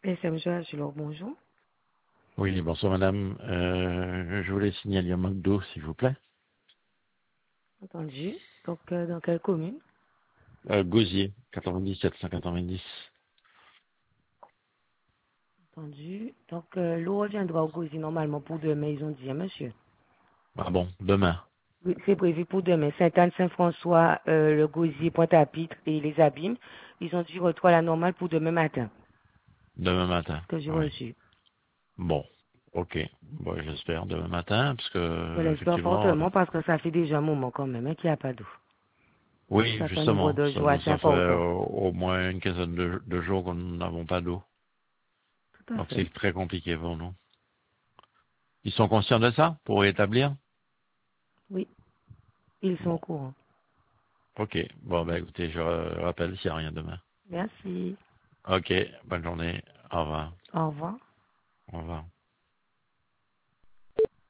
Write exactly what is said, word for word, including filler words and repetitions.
Et c'est monsieur Achille, bonjour. Oui, bonsoir madame. Euh, je voulais signaler un manque d'eau, s'il vous plaît. Entendu. Donc, euh, dans quelle commune? Euh, Gosier, quatre-vingt-dix-sept cent quatre-vingt-dix. Entendu. Donc, euh, l'eau reviendra au Gosier normalement pour demain, ils ont dit, hein, monsieur. Ah bon, demain. Oui, c'est prévu pour demain. Sainte-Anne, Saint-François, euh, le Gosier, Pointe-à-Pitre et les Abîmes. Ils ont dit retour à la normale pour demain matin. Demain C'est matin. ce que j'ai Oui. reçu. Bon. Ok. Bon, j'espère demain matin, parce Je que l'espère effectivement. euh, fortement parce que ça fait déjà un moment quand même hein, qu'il n'y a pas d'eau. oui, Ça fait un nombre justement. de Ça, jours assez ça fait euh, important. au moins une quinzaine de, de jours qu'on n'avons pas d'eau. Tout à Donc fait. c'est très compliqué pour nous. Ils sont conscients de ça pour établir? Oui, ils sont au Bon. courant. Ok. Bon, ben écoutez, je euh, rappelle s'il n'y a rien demain. Merci. Ok. Bonne journée. Au revoir. Au revoir. Au revoir.